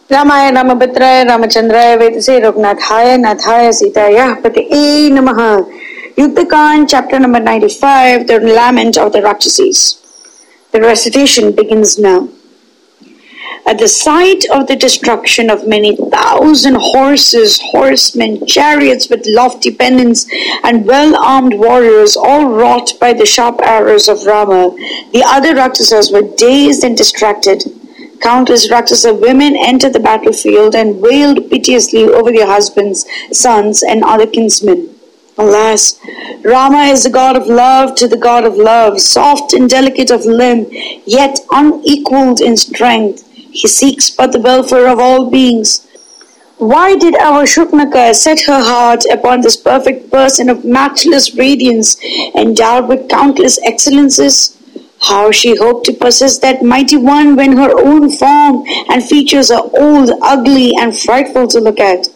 रामाय रामभद्राय रामचंद्राय वेदसे रघुनाथाय नाथाय सीताय पतये नमः. Yuddhakan, chapter number 95, the lament of the Rakshasas. The recitation begins now. At the sight of the destruction of many thousand horses, horsemen, chariots with lofty pennons, and well-armed warriors, all wrought by the sharp arrows of Rama, the other Rakshasas were dazed and distracted. Countless Rakshasa women entered the battlefield and wailed piteously over their husbands, sons, and other kinsmen. Alas, Rama is the god of love to the god of love, soft and delicate of limb, yet unequaled in strength. He seeks but the welfare of all beings. Why did our Shuknaka set her heart upon this perfect person of matchless radiance, endowed with countless excellences? How she hoped to possess that mighty one when her own form and features are old, ugly, and frightful to look at.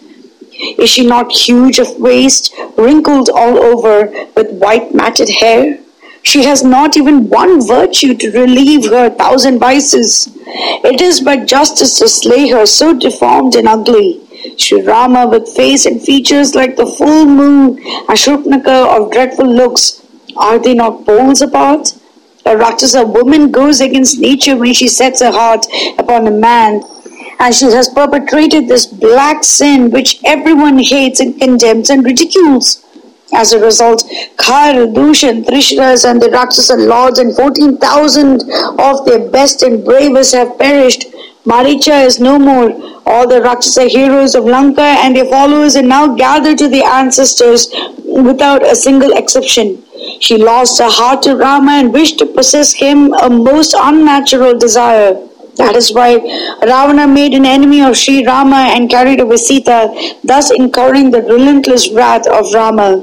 Is she not huge of waist, wrinkled all over, with white matted hair? She has not even one virtue to relieve her thousand vices. It is but justice to slay her so deformed and ugly. Sri Rama with face and features like the full moon, and Shurpanakha of dreadful looks, are they not poles apart? A Rakshasa woman goes against nature when she sets her heart upon a man, and she has perpetrated this black sin which everyone hates and condemns and ridicules. As a result, Khar, Dushan, Trishras and the Rakshasa lords and 14,000 of their best and bravest have perished. Maricha is no more. All the Rakshasa heroes of Lanka and their followers are now gathered to their ancestors without a single exception. She lost her heart to Rama and wished to possess him, a most unnatural desire. That is why Ravana made an enemy of Sri Rama and carried away Sita, thus incurring the relentless wrath of Rama.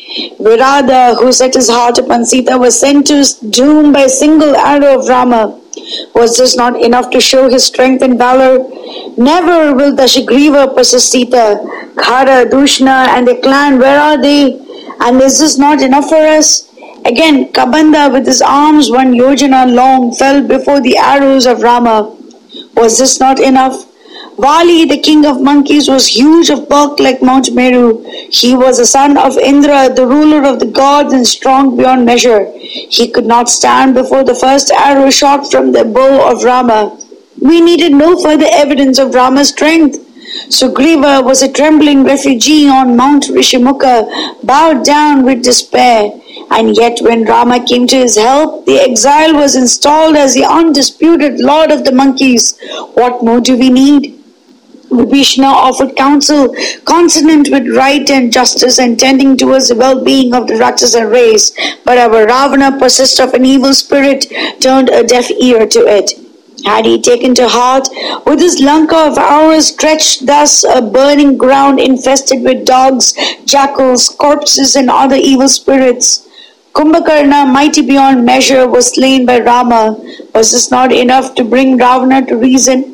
Virada, who set his heart upon Sita, was sent to his doom by a single arrow of Rama. Was this not enough to show his strength and valor? Never will Dashagriva possess Sita. Khara, Dushna and their clan, where are they? And is this not enough for us? Again, Kabanda with his arms 1 yojana long fell before the arrows of Rama. Was this not enough? Vali, the king of monkeys, was huge of bulk like Mount Meru. He was a son of Indra, the ruler of the gods, and strong beyond measure. He could not stand before the first arrow shot from the bow of Rama. We needed no further evidence of Rama's strength. Sugriva was a trembling refugee on Mount Rishimuka, bowed down with despair. And yet when Rama came to his help, the exile was installed as the undisputed lord of the monkeys. What more do we need? Vibhishana offered counsel consonant with right and justice and tending towards the well-being of the Rakshasa race, but our Ravana, possessed of an evil spirit, turned a deaf ear to it. Had he taken to heart, with his Lanka of ours stretched thus a burning ground infested with dogs, jackals, corpses and other evil spirits? Kumbhakarna, mighty beyond measure, was slain by Rama. Was this not enough to bring Ravana to reason?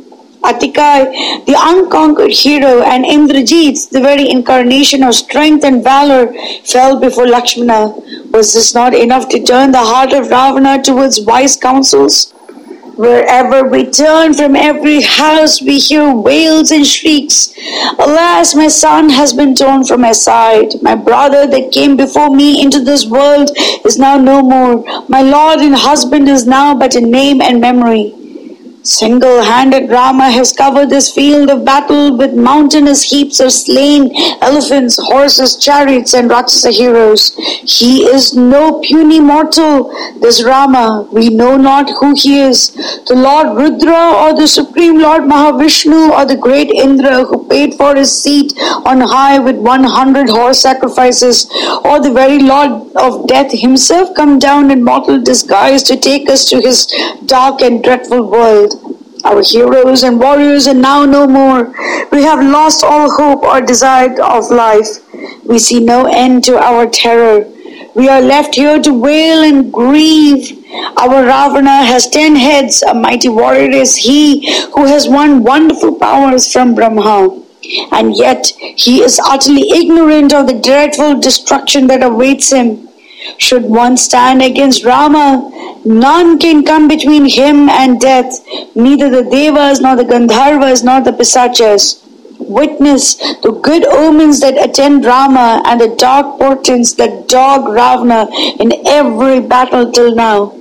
Atikai, the unconquered hero, and Indrajit, the very incarnation of strength and valor, fell before Lakshmana. Was this not enough to turn the heart of Ravana towards wise counsels? Wherever we turn, from every house we hear wails and shrieks. Alas, my son has been torn from my side. My brother that came before me into this world is now no more. My lord and husband is now but a name and memory. Single-handed Rama has covered this field of battle with mountainous heaps of slain elephants, horses, chariots, and Rakshasa heroes. He is no puny mortal, this Rama. We know not who he is, the Lord Rudra or the Supreme Lord Mahavishnu or the great Indra who paid for his seat on high with 100 horse sacrifices, or the very Lord of Death himself come down in mortal disguise to take us to his dark and dreadful world. Our heroes and warriors are now no more. We have lost all hope or desire of life. We see no end to our terror. We are left here to wail and grieve. Our Ravana has 10 heads. A mighty warrior is he who has won wonderful powers from Brahma. And yet he is utterly ignorant of the dreadful destruction that awaits him. Should one stand against Rama, none can come between him and death, neither the Devas, nor the Gandharvas, nor the Pisachas. Witness the good omens that attend Rama and the dark portents that dog Ravana in every battle till now.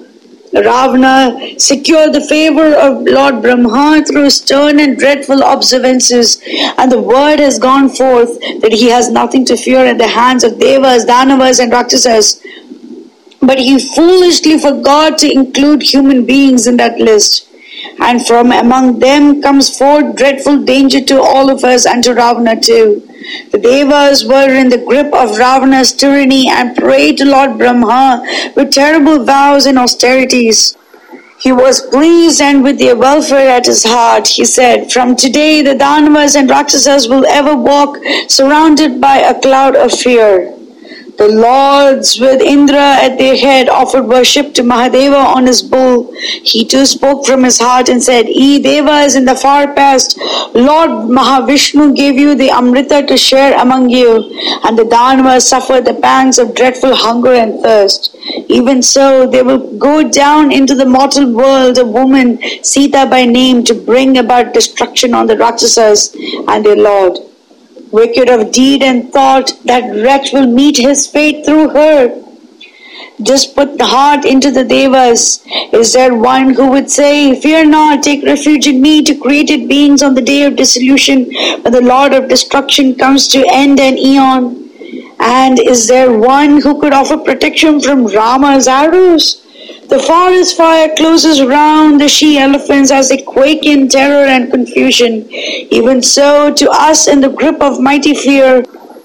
Ravana secured the favor of Lord Brahma through stern and dreadful observances, and the word has gone forth that he has nothing to fear at the hands of Devas, Danavas and Rakshasas. But he foolishly forgot to include human beings in that list. And from among them comes forth dreadful danger to all of us and to Ravana too. The Devas were in the grip of Ravana's tyranny and prayed to Lord Brahma with terrible vows and austerities. He was pleased and with their welfare at his heart. He said, "From today the Danavas and Rakshasas will ever walk surrounded by a cloud of fear." The lords with Indra at their head offered worship to Mahadeva on his bull. He too spoke from his heart and said, "Ye Devas, in the far past, Lord Mahavishnu gave you the Amrita to share among you, and the Danavas suffered the pangs of dreadful hunger and thirst. Even so, they will go down into the mortal world a woman, Sita by name, to bring about destruction on the Rakshasas and their lord. Wicked of deed and thought, that wretch will meet his fate through her. Just put the heart into the Devas. Is there one who would say, 'Fear not, take refuge in me,' to created beings on the day of dissolution, when the Lord of destruction comes to end an eon? And is there one who could offer protection from Rama's arrows? The forest fire closes round the she-elephants as they quake in terror and confusion. Even so, to us in the grip of mighty fear,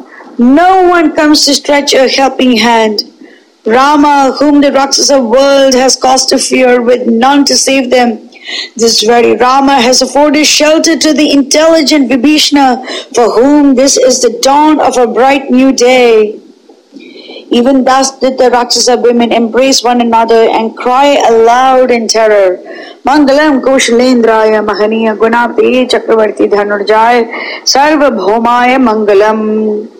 no one comes to stretch a helping hand. Rama, whom the Rakshasa world has cause to fear, with none to save them. This very Rama has afforded shelter to the intelligent Vibhishna, for whom this is the dawn of a bright new day." Even thus did the Rakshasa women embrace one another and cry aloud in terror, "Mangalam Kaushalendraya Mahaniya Gunapti Chakravarti Dhanurjaya Sarvabhaumaya Mangalam."